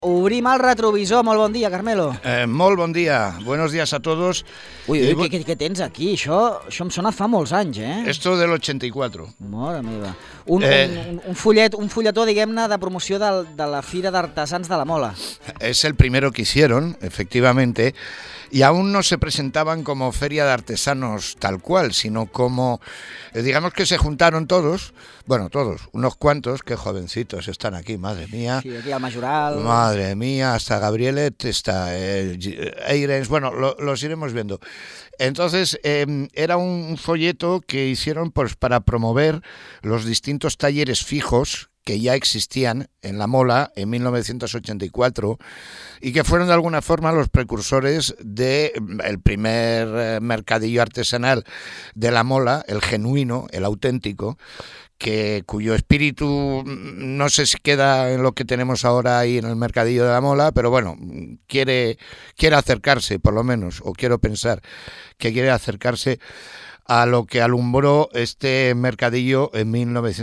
Obrim el retrovisor. Molt bon dia, Carmelo. Molt bon dia. Buenos días a todos. Ui, què tens aquí? Això em sona fa molts anys, eh? Esto del 84. Mare meva. Un fulletó, diguem-ne, de promoció de la Fira d'Artesans de la Mola. Es el primero que hicieron, efectivamente, y aún no se presentaban como feria de artesanos tal cual, sino como, digamos que se juntaron todos, unos cuantos, qué jovencitos están aquí, madre mía. Sí, aquí al Majoral. Madre mía, hasta Gabrielet, está Eirens, bueno, los iremos viendo. Entonces, era un folleto que hicieron pues para promover los distintos talleres fijos que ya existían en La Mola en 1984 y que fueron de alguna forma los precursores del primer mercadillo artesanal de La Mola, el genuino, el auténtico, cuyo espíritu no sé si queda en lo que tenemos ahora ahí en el mercadillo de La Mola, pero bueno, quiere acercarse por lo menos, o quiero pensar que quiere acercarse a lo que alumbró este mercadillo en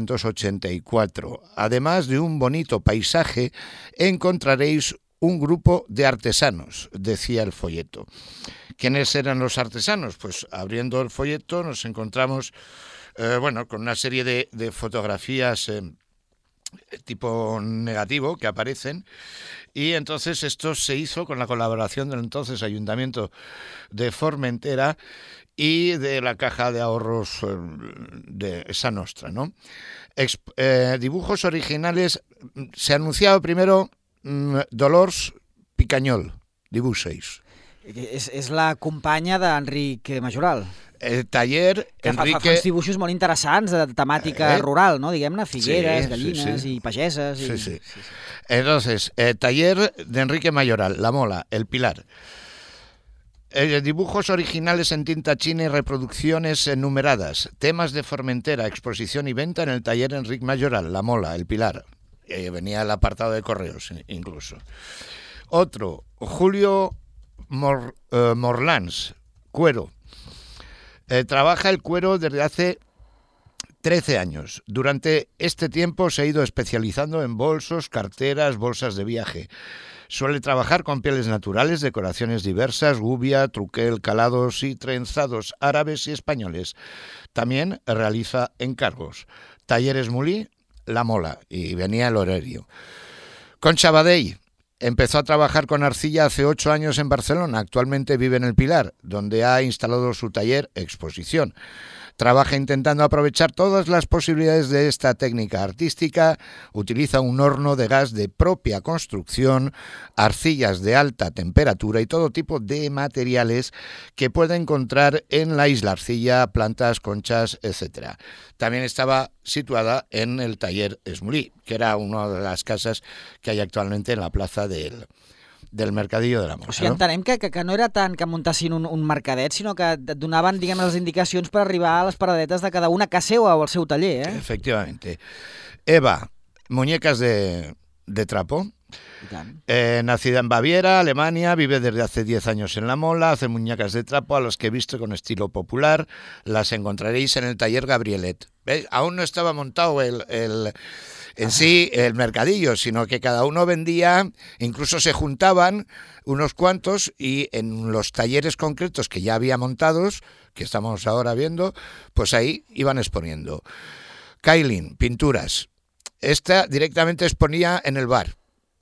1984. Además de un bonito paisaje, encontraréis un grupo de artesanos, decía el folleto. ¿Quiénes eran los artesanos? Pues abriendo el folleto nos encontramos con una serie de fotografías tipo negativo que aparecen, y entonces esto se hizo con la colaboración del entonces Ayuntamiento de Formentera y de la Caja de Ahorros de Sa Nostra, ¿no? Dibujos originales. Se anunciaba primero Dolors Picañol, dibuixos. És la companya d'Enric Majoral. El taller Enrique... Fa uns dibuixos molt interessants de temàtica rural, no? Diguem-ne, figueres, gallines i pageses. Sí. Entonces, taller de Enrique Majoral, La Mola, El Pilar. Dibujos originales en tinta china y reproducciones numeradas. Temas de Formentera, exposición y venta en el taller Enrique Majoral, La Mola, El Pilar. Venía el apartado de correos incluso. Otro, Julio Morlans, cuero. Trabaja el cuero desde hace 13 años. Durante este tiempo se ha ido especializando en bolsos, carteras, bolsas de viaje. Suele trabajar con pieles naturales, decoraciones diversas, gubia, truquel, calados y trenzados árabes y españoles. También realiza encargos. Talleres Mulí, La Mola, y venía el horario. Concha Badell empezó a trabajar con arcilla hace 8 años en Barcelona. Actualmente vive en El Pilar, donde ha instalado su taller exposición. Trabaja intentando aprovechar todas las posibilidades de esta técnica artística. Utiliza un horno de gas de propia construcción, arcillas de alta temperatura y todo tipo de materiales que puede encontrar en la Isla Arcilla, plantas, conchas, etc. También estaba situada en el taller Esmolí, que era una de las casas que hay actualmente en la plaza del Mercadillo de la Mola. O sigui, entenem que no era tant que muntassin un mercadet, sinó que et donaven, diguem, les indicacions per arribar a les paradetes de cada una a casa seva o al seu taller, eh? Efectivamente. Eva, muñecas de trapo. Nacida en Baviera, Alemania, vive desde hace 10 años en La Mola, hace muñecas de trapo a las que viste con estilo popular. Las encontraréis en el taller Gabrielet. ¿Veis? Aún no estaba montado el mercadillo, sino que cada uno vendía, incluso se juntaban unos cuantos y en los talleres concretos que ya había montados, que estamos ahora viendo, pues ahí iban exponiendo. Kailin, pinturas. Esta directamente exponía en el bar,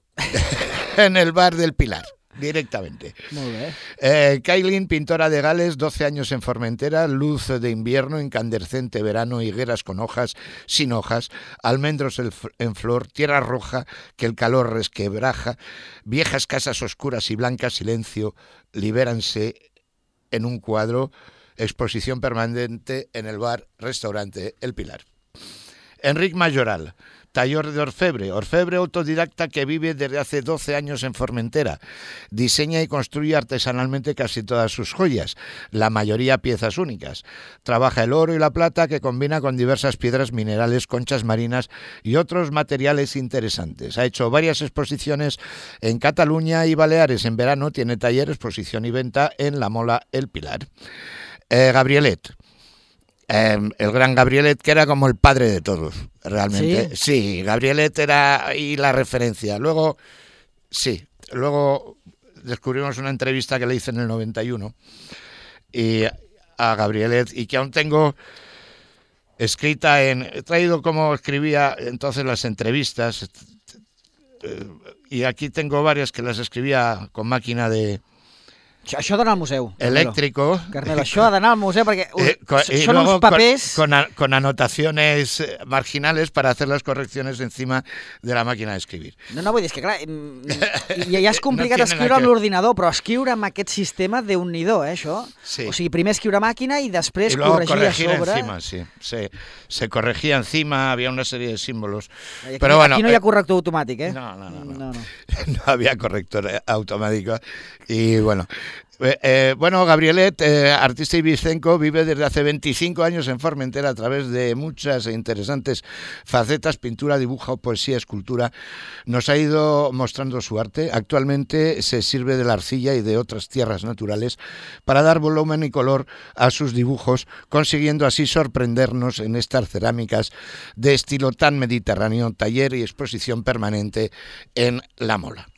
en el bar del Pilar. Directamente. Muy bien. Kailin, pintora de Gales, 12 años en Formentera, luz de invierno, incandescente verano, higueras con hojas, sin hojas, almendros en flor, tierra roja que el calor resquebraja, viejas casas oscuras y blancas, silencio, libéranse en un cuadro, exposición permanente en el bar-restaurante El Pilar. Enric Majoral, taller de orfebre autodidacta que vive desde hace 12 años en Formentera. Diseña y construye artesanalmente casi todas sus joyas, la mayoría piezas únicas. Trabaja el oro y la plata que combina con diversas piedras minerales, conchas marinas y otros materiales interesantes. Ha hecho varias exposiciones en Cataluña y Baleares. En verano tiene taller, exposición y venta en La Mola, El Pilar. Gabrielet. El gran Gabrielet, que era como el padre de todos, realmente. Sí, Gabrielet era ahí la referencia. Luego Sí, luego descubrimos una entrevista que le hice en el 91 y a Gabrielet, y que aún tengo escrita he traído como escribía entonces las entrevistas, y aquí tengo varias que las escribía con máquina de Això ha d'anar al museu. eléctrico. Carmelo, això ha d'anar al museu perquè Y són luego uns papers... con anotaciones marginales para hacer las correcciones encima de la máquina de escribir. No, vull dir, és que clar, ja és complicat escriure amb l'ordinador, però escriure amb aquest sistema, Déu-n'hi-do, això. Sí. O sigui, primer escriure a màquina i després y luego corregir a sobre. encima, sí. Se corregía encima, había una serie de símbolos. Aquí, Pero bueno, aquí no hi ha corrector automàtic, eh? No. No había corrector automático. Y bueno... Gabrielet, artista ibicenco, vive desde hace 25 años en Formentera a través de muchas e interesantes facetas: pintura, dibujo, poesía, escultura. Nos ha ido mostrando su arte. Actualmente se sirve de la arcilla y de otras tierras naturales para dar volumen y color a sus dibujos, consiguiendo así sorprendernos en estas cerámicas de estilo tan mediterráneo, taller y exposición permanente en La Mola.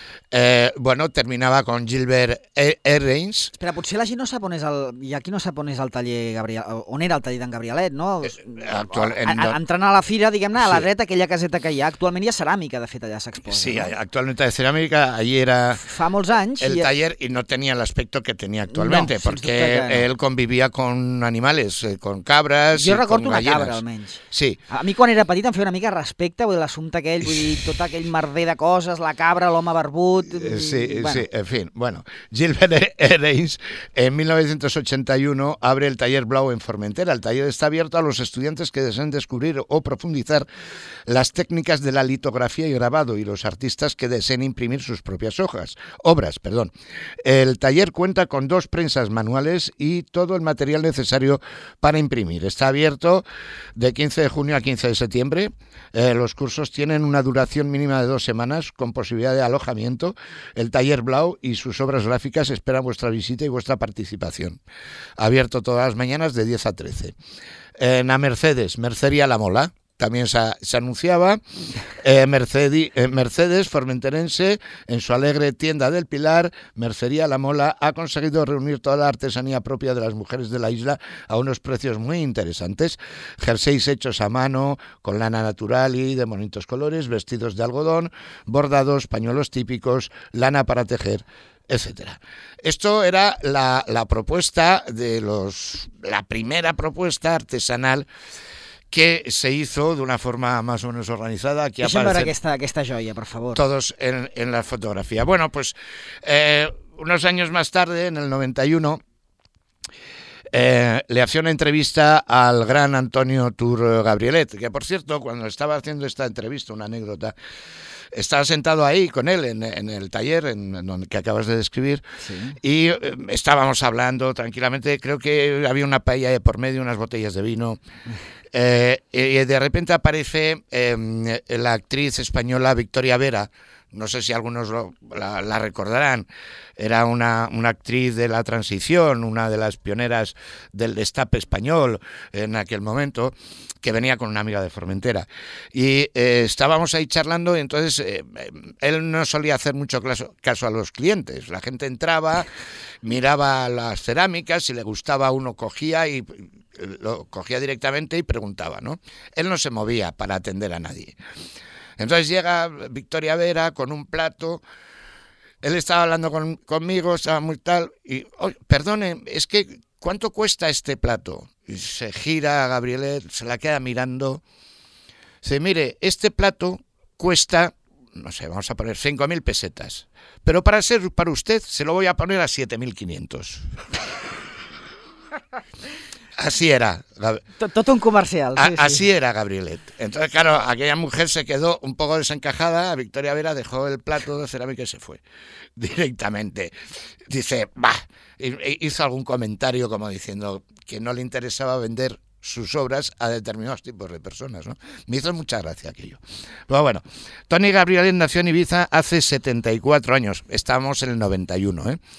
Terminava con Gilbert Reins. Espera, potser la gent no sap on és aquí no sap on és el taller on era el taller d'en Gabrielet, no? Entrant a la fira, diguem-ne, a la dreta, aquella caseta que hi ha. Actualment hi ha ceràmica, de fet, allà s'exposa. Sí, ¿no? actualmente hay cerámica. Allí era fa molts anys el taller y no tenía el aspecto que tenía actualmente, porque él convivia con animales, con cabras. Jo recordo una cabra, almenys. Sí. A mi, quan era petit, em feia una mica respecte, l'assumpte aquell, vull dir, tot aquell merder de coses, la cabra, l'home barbut... Sí, en fin. Bueno, Gilbert Reins en 1981 abre el taller Blau en Formentera. El taller está abierto a los estudiantes que deseen descubrir o profundizar las técnicas de la litografía y grabado, y los artistas que deseen imprimir sus propias obras. El taller cuenta con 2 prensas manuales y todo el material necesario para imprimir. Está abierto de 15 de junio a 15 de septiembre. Los cursos tienen una duración mínima de 2 semanas con posibilidad de alojamiento. El taller Blau y sus obras gráficas esperan vuestra visita y vuestra participación. Abierto todas las mañanas de 10 a 13. En la Mercería La Mola. También se anunciaba Mercedes formenterense, en su alegre tienda del Pilar. Mercería La Mola ha conseguido reunir toda la artesanía propia de las mujeres de la isla a unos precios muy interesantes. Jerseys hechos a mano, con lana natural y de bonitos colores, vestidos de algodón, bordados, pañuelos típicos, lana para tejer, etcétera. Esto era la propuesta la primera propuesta artesanal que se hizo de una forma más o menos organizada. Aquí aparecen aquesta joia, por favor. Todos en la fotografía. Bueno, pues unos años más tarde, en el 91, le hacía una entrevista al gran Antonio Tur Gabrielet, que por cierto, cuando estaba haciendo esta entrevista, una anécdota, estaba sentado ahí con él en el taller que acabas de describir, sí. Y estábamos hablando tranquilamente. Creo que había una paella de por medio, unas botellas de vino. Y de repente aparece la actriz española Victoria Vera. No sé si algunos la recordarán. Era una actriz de la transición, una de las pioneras del destape español en aquel momento, que venía con una amiga de Formentera. Y estábamos ahí charlando, y entonces él no solía hacer mucho caso a los clientes. La gente entraba, miraba las cerámicas, si le gustaba uno cogía y lo cogía directamente y preguntaba, ¿no? Él no se movía para atender a nadie. Entonces llega Victoria Vera con un plato. Él estaba hablando conmigo, estaba muy tal, y, perdone, es que, ¿cuánto cuesta este plato? Y se gira a Gabrielet, se la queda mirando. Dice, mire, este plato cuesta, no sé, vamos a poner 5.000 pesetas. Pero para usted se lo voy a poner a 7.500. Así era. Todo un comercial. Sí, así era Gabrielet. Entonces, claro, aquella mujer se quedó un poco desencajada. Victoria Vera dejó el plato de cerámica y se fue directamente. Dice, hizo algún comentario como diciendo que no le interesaba vender sus obras a determinados tipos de personas, ¿no? Me hizo mucha gracia aquello. Pero bueno, Toni Gabrielet nació en Ibiza hace 74 años. Estábamos en el 91, ¿eh?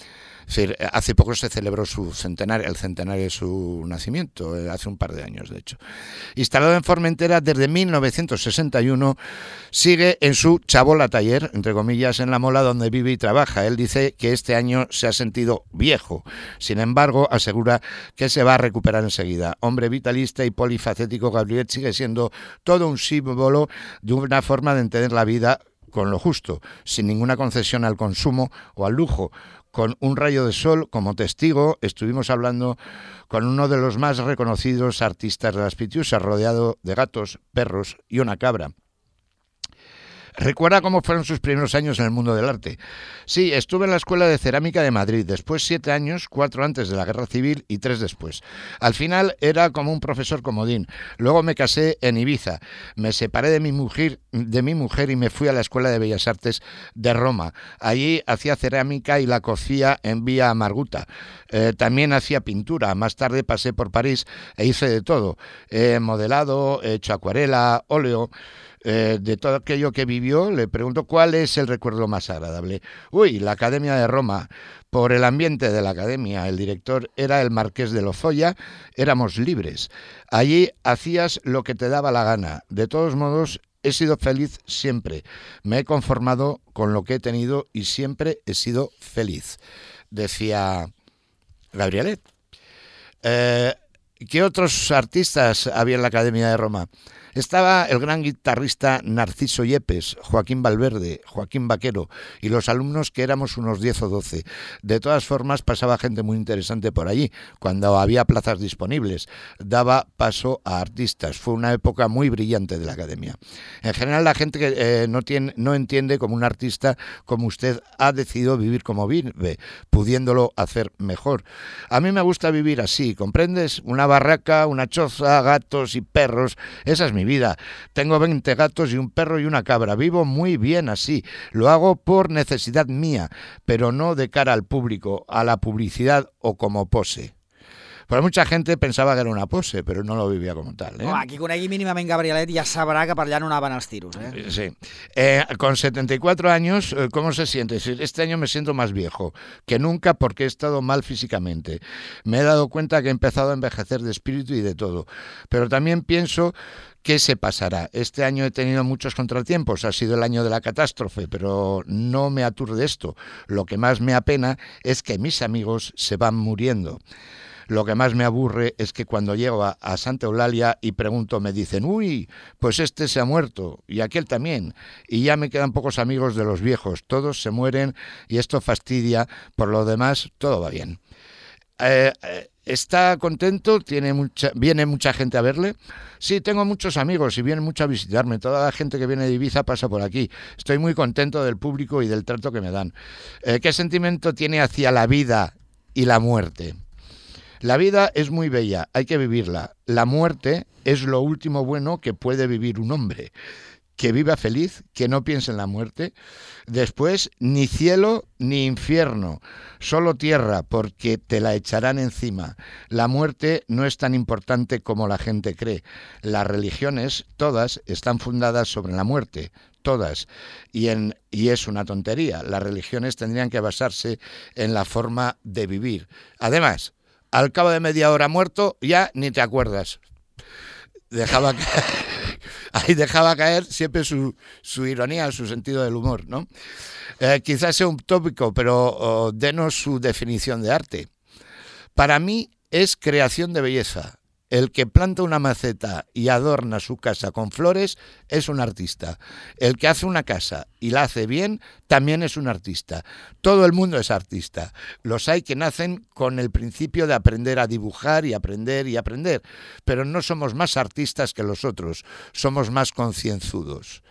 Es decir, hace poco se celebró su centenario, el centenario de su nacimiento, hace un par de años, de hecho. Instalado en Formentera desde 1961, sigue en su chabola taller, entre comillas, en La Mola, donde vive y trabaja. Él dice que este año se ha sentido viejo. Sin embargo, asegura que se va a recuperar enseguida. Hombre vitalista y polifacético, Gabrielet sigue siendo todo un símbolo de una forma de entender la vida con lo justo, sin ninguna concesión al consumo o al lujo. Con un rayo de sol como testigo, estuvimos hablando con uno de los más reconocidos artistas de las Pitiusas, rodeado de gatos, perros y una cabra. Recuerda cómo fueron sus primeros años en el mundo del arte. Sí, estuve en la Escuela de Cerámica de Madrid, después 7 años, 4 antes de la Guerra Civil y 3 después. Al final era como un profesor comodín. Luego me casé en Ibiza, me separé de mi mujer y me fui a la Escuela de Bellas Artes de Roma. Allí hacía cerámica y la cocía en Vía Marguta. También hacía pintura. Más tarde pasé por París e hice de todo. Modelado, he hecho acuarela, óleo. De todo aquello que vivió, le pregunto cuál es el recuerdo más agradable. La Academia de Roma. Por el ambiente de la academia, el director era el Marqués de Lozoya, éramos libres. Allí hacías lo que te daba la gana. De todos modos, he sido feliz siempre. Me he conformado con lo que he tenido y siempre he sido feliz. Decía Gabrielet. ¿Qué otros artistas había en la Academia de Roma? Estaba el gran guitarrista Narciso Yepes, Joaquín Valverde, Joaquín Vaquero y los alumnos que éramos unos 10 o 12. De todas formas pasaba gente muy interesante por allí, cuando había plazas disponibles. Daba paso a artistas. Fue una época muy brillante de la academia. En general la gente que no entiende como un artista como usted ha decidido vivir como vive, pudiéndolo hacer mejor. A mí me gusta vivir así, ¿comprendes? Una barraca, una choza, gatos y perros, esa es mi vida. Tengo 20 gatos y un perro y una cabra. Vivo muy bien así. Lo hago por necesidad mía, pero no de cara al público, a la publicidad o como pose. Però mucha gente pensava que era una pose, però no lo vivia com tal. Qui conegui mínimament Gabrielet ja sabrà que per allà no anaven els tiros. Sí. Con 74 años, ¿cómo se siente? Este año me siento más viejo que nunca porque he estado mal físicamente. Me he dado cuenta que he empezado a envejecer de espíritu y de todo. Pero también pienso ¿qué se pasará? Este año he tenido muchos contratiempos, ha sido el año de la catástrofe, pero no me aturde esto. Lo que más me apena es que mis amigos se van muriendo. Lo que más me aburre es que cuando llego a Santa Eulalia y pregunto, me dicen, pues este se ha muerto y aquel también. Y ya me quedan pocos amigos de los viejos, todos se mueren y esto fastidia. Por lo demás, todo va bien. ¿Está contento? ¿Viene mucha gente a verle? Sí, tengo muchos amigos y vienen mucho a visitarme. Toda la gente que viene de Ibiza pasa por aquí. Estoy muy contento del público y del trato que me dan. ¿Qué sentimiento tiene hacia la vida y la muerte? La vida es muy bella, hay que vivirla. La muerte es lo último bueno que puede vivir un hombre. Que viva feliz, que no piense en la muerte. Después, ni cielo ni infierno, solo tierra, porque te la echarán encima. La muerte no es tan importante como la gente cree. Las religiones, todas, están fundadas sobre la muerte. Todas. Y es una tontería. Las religiones tendrían que basarse en la forma de vivir. Además, al cabo de media hora muerto, ya ni te acuerdas. Dejaba caer siempre su ironía, su sentido del humor, ¿no? Quizás sea un tópico, pero denos su definición de arte. Para mí es creación de belleza. El que planta una maceta y adorna su casa con flores es un artista. El que hace una casa y la hace bien también es un artista. Todo el mundo es artista. Los hay que nacen con el principio de aprender a dibujar y aprender y aprender. Pero no somos más artistas que los otros. Somos más concienzudos.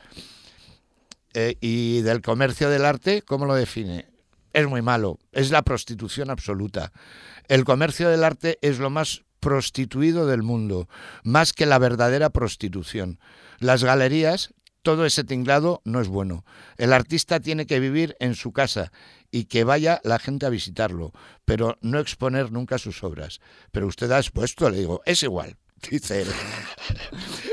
Y del comercio del arte, ¿cómo lo define? Es muy malo. Es la prostitución absoluta. El comercio del arte es lo más prostituido del mundo, más que la verdadera prostitución. Las galerías, todo ese tinglado no es bueno. El artista tiene que vivir en su casa y que vaya la gente a visitarlo, pero no exponer nunca sus obras. Pero usted ha expuesto, le digo, es igual, dice él.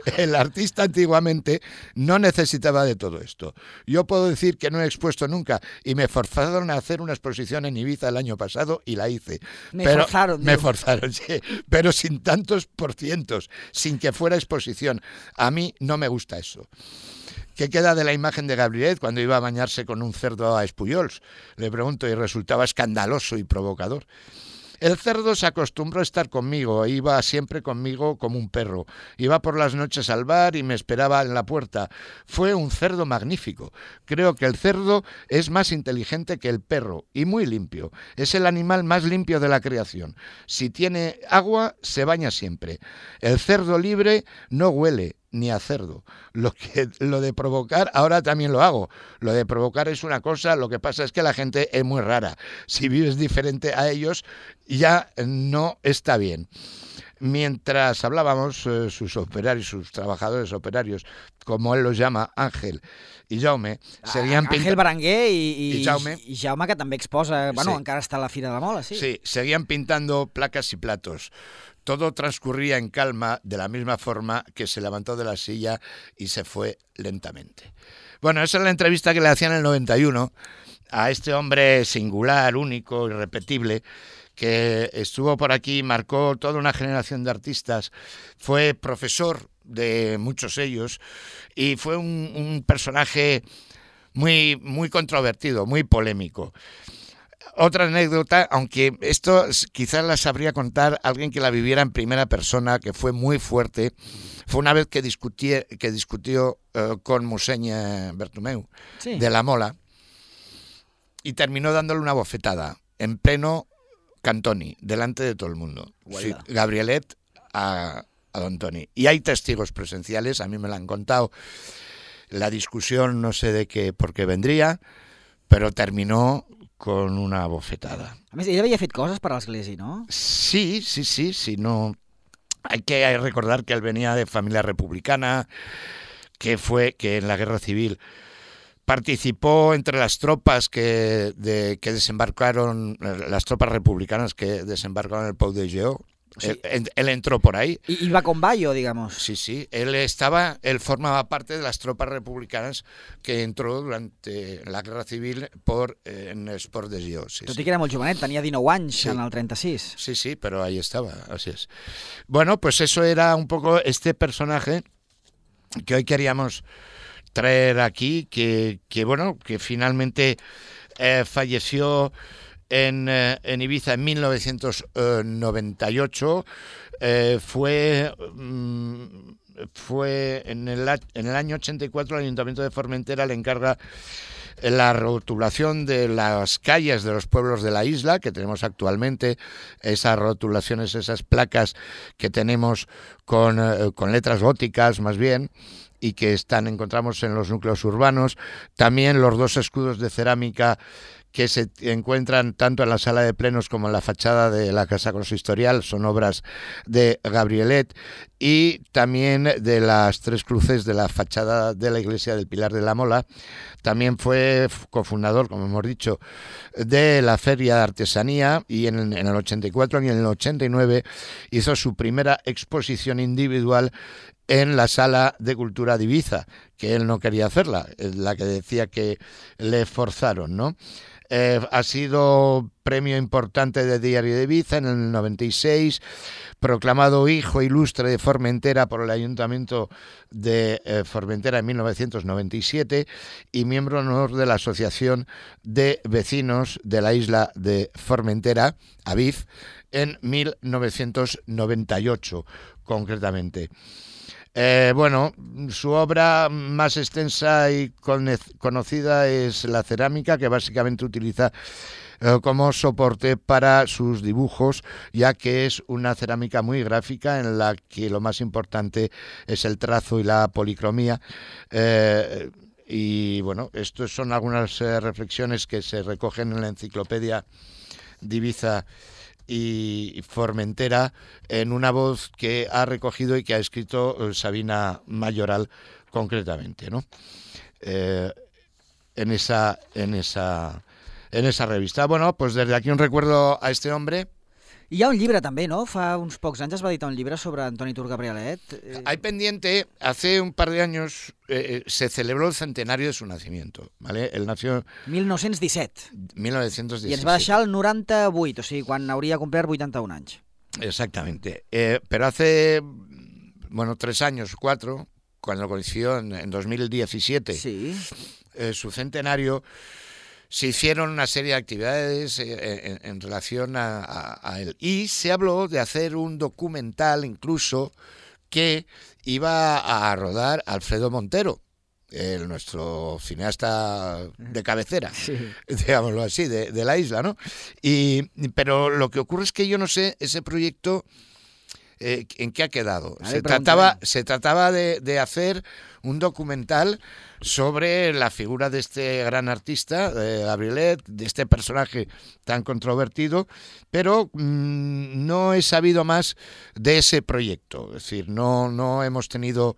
el artista antiguamente no necesitaba de todo esto. Yo puedo decir que no he expuesto nunca y me forzaron a hacer una exposición en Ibiza el año pasado y la hice. Me forzaron, sí, pero sin tantos por cientos, sin que fuera exposición. A mí no me gusta eso. ¿Qué queda de la imagen de Gabrielet cuando iba a bañarse con un cerdo a Espullols? Le pregunto, y resultaba escandaloso y provocador. El cerdo se acostumbró a estar conmigo, iba siempre conmigo como un perro. Iba por las noches al bar y me esperaba en la puerta. Fue un cerdo magnífico. Creo que el cerdo es más inteligente que el perro y muy limpio. Es el animal más limpio de la creación. Si tiene agua, se baña siempre. El cerdo libre no huele ni a cerdo. Lo de provocar, ahora también lo hago. Lo de provocar es una cosa, lo que pasa es que la gente es muy rara. Si vives diferente a ellos, ya no está bien. Mientras hablábamos, sus operarios, sus trabajadores operarios, como él los llama, Ángel i Jaume, seguien Ángel Berenguer i Jaume, que també exposa, bueno, sí. Encara està a la Fira de la Mola, sí. Sí, seguían pintando placas y platos. Todo transcurría en calma, de la misma forma que se levantó de la silla y se fue lentamente. Bueno, esa es la entrevista que le hacían en el 91 a este hombre singular, único, irrepetible, que estuvo por aquí, marcó toda una generación de artistas, fue profesor de muchos ellos y fue un personaje muy, muy controvertido, muy polémico. Otra anécdota, aunque esto quizás la sabría contar alguien que la viviera en primera persona, que fue muy fuerte, fue una vez que discutió con Museny Bertomeu, sí, de la Mola, y terminó dándole una bofetada en pleno Cantoni, delante de todo el mundo. Sí, Gabrielet a Don Toni. Y hay testigos presenciales, a mí me lo han contado. La discusión no sé de qué, por qué vendría, pero terminó con una bofetada. A més, ell havia fet coses per a l'Església, ¿no? Sí, no. Hay que recordar que él venía de familia republicana, que en la guerra civil participó entre las tropas que desembarcaron, las tropas republicanas que desembarcaron en el Pou de Lleó. Sí. Él entró por ahí. Iba con Bayo, digamos. Sí. Él formaba parte de las tropas republicanas que entró durante la guerra civil en el Port de Lleó. Sí, Tot i que era molt jovenet, tenia 19 anys en el 36. Sí, pero ahí estaba, así es. Bueno, pues eso era un poco este personaje que hoy queríamos traer aquí, que finalmente falleció en Ibiza en 1998. Fue en el año 84 el Ayuntamiento de Formentera le encarga la rotulación de las calles de los pueblos de la isla que tenemos actualmente, esas rotulaciones, esas placas que tenemos con letras góticas más bien, y que encontramos en los núcleos urbanos. También los dos escudos de cerámica que se encuentran tanto en la sala de plenos como en la fachada de la Casa Consistorial, son obras de Gabrielet, y también de las tres cruces de la fachada de la iglesia del Pilar de la Mola. También fue cofundador, como hemos dicho, de la Feria de Artesanía, y en el 84 y en el 89 hizo su primera exposición individual en la Sala de Cultura de Ibiza, que él no quería hacerla, la que decía que le forzaron, ¿no? Ha sido premio importante de Diario de Ibiza en el 96, proclamado Hijo Ilustre de Formentera por el Ayuntamiento de Formentera en 1997 y miembro honor de la Asociación de Vecinos de la Isla de Formentera, AVIF, en 1998 concretamente. Su obra más extensa y conocida es la cerámica, que básicamente utiliza como soporte para sus dibujos, ya que es una cerámica muy gráfica en la que lo más importante es el trazo y la policromía. Y bueno, estas son algunas reflexiones que se recogen en la enciclopedia de Ibiza y Formentera, en una voz que ha recogido y que ha escrito Sabina Mayoral concretamente, ¿no? En esa revista. Bueno, pues desde aquí un recuerdo a este hombre. Hi ha un llibre també, ¿no? Fa uns pocs anys es va editar un llibre sobre Antoni Tur Gabrielet. Hay pendiente, hace un par de años se celebró el centenario de su nacimiento, ¿vale? Él nació... 1917. 1917. I ens va deixar el 98, o sigui, quan hauria complert 81 anys. Exactamente. Pero hace, 3 años, 4, cuando coincidió en 2017, sí. Su centenario, se hicieron una serie de actividades en relación a él. Y se habló de hacer un documental incluso que iba a rodar Alfredo Montero, nuestro cineasta de cabecera, sí. Digámoslo así, de la isla, ¿no? Pero lo que ocurre es que yo no sé ese proyecto en qué ha quedado. Se trataba de hacer un documental sobre la figura de este gran artista, Gabrielet, de este personaje tan controvertido, pero no he sabido más de ese proyecto. Es decir, no hemos tenido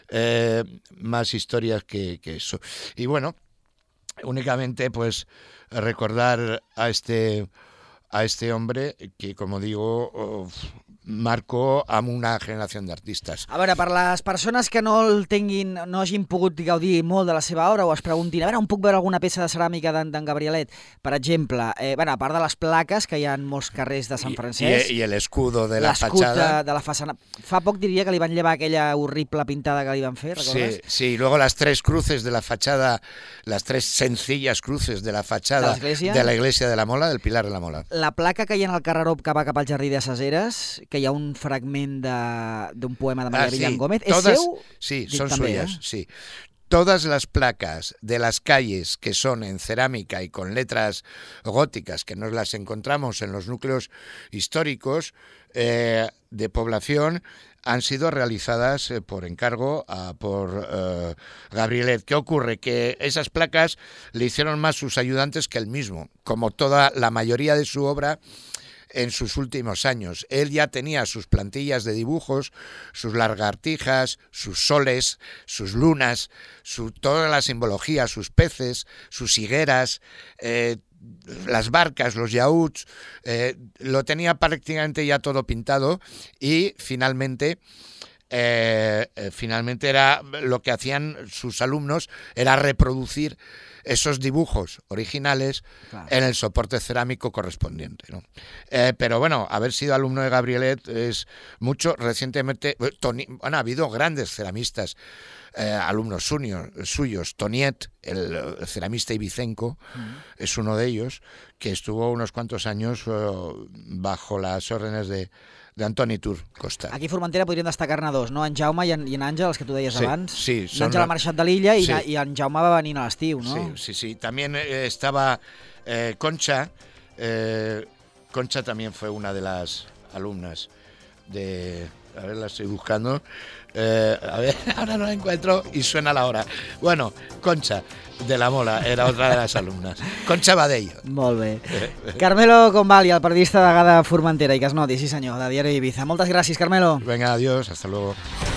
más historias que eso. Y bueno, únicamente pues recordar a este hombre que, como digo, marcó a una generació d'artistes. A veure, per les persones que no hagin pogut gaudir molt de la seva obra o es preguntin, a veure, on puc veure alguna peça de ceràmica d'en Gabrielet? Per exemple, a part de les plaques, que hi ha en molts carrers de Sant Francesc... I l'escudo de la fachada. De la façana. Fa poc diria que li van llevar aquella horrible pintada que li van fer, recordes? Sí, luego las 3 cruces de la fachada, las 3 sencillas cruces de la fachada de la iglesia de la Mola, del Pilar de la Mola. La placa que hi ha en el carreró que va cap al jardí de Ses Eres, que hi ha un fragment d'un poema de María Villar Gómez. ¿Es seu? Sí, son suyas, sí. Todas las placas de las calles que son en cerámica y con letras góticas, que nos las encontramos en los núcleos históricos de población, han sido realizadas por encargo por Gabrielet. ¿Qué ocurre? Que esas placas le hicieron más sus ayudantes que él mismo, como toda la mayoría de su obra en sus últimos años. Él ya tenía sus plantillas de dibujos, sus lagartijas, sus soles, sus lunas, toda la simbología, sus peces, sus higueras, las barcas, los yaúds, lo tenía prácticamente ya todo pintado y finalmente era lo que hacían sus alumnos, era reproducir esos dibujos originales, claro, en el soporte cerámico correspondiente, ¿no? Pero bueno, haber sido alumno de Gabrielet es mucho. Recientemente, ha habido grandes ceramistas, alumnos suyos. Toniet, el ceramista ibicenco, es uno de ellos, que estuvo unos cuantos años bajo las órdenes de Antoni Tur Costa. Aquí a Formentera podríem destacar-ne dos, no? En Jaume i en Àngel, els que tu deies abans. Sí, Àngel ha marxat de l'illa i en Jaume va venir a l'estiu, ¿no? Sí. También estaba Concha. Concha también fue una de las alumnas de... A ver, la estoy buscando. A ver, ahora no la encuentro y suena la hora. Bueno, Concha de la Mola era otra de las alumnas. Concha Badell. Molt bé. Carmelo Convalli, el periodista de Gada Formentera i que es noti, sí senyor, de Diari Ibiza. Moltes gràcies, Carmelo. Venga, adiós, hasta luego.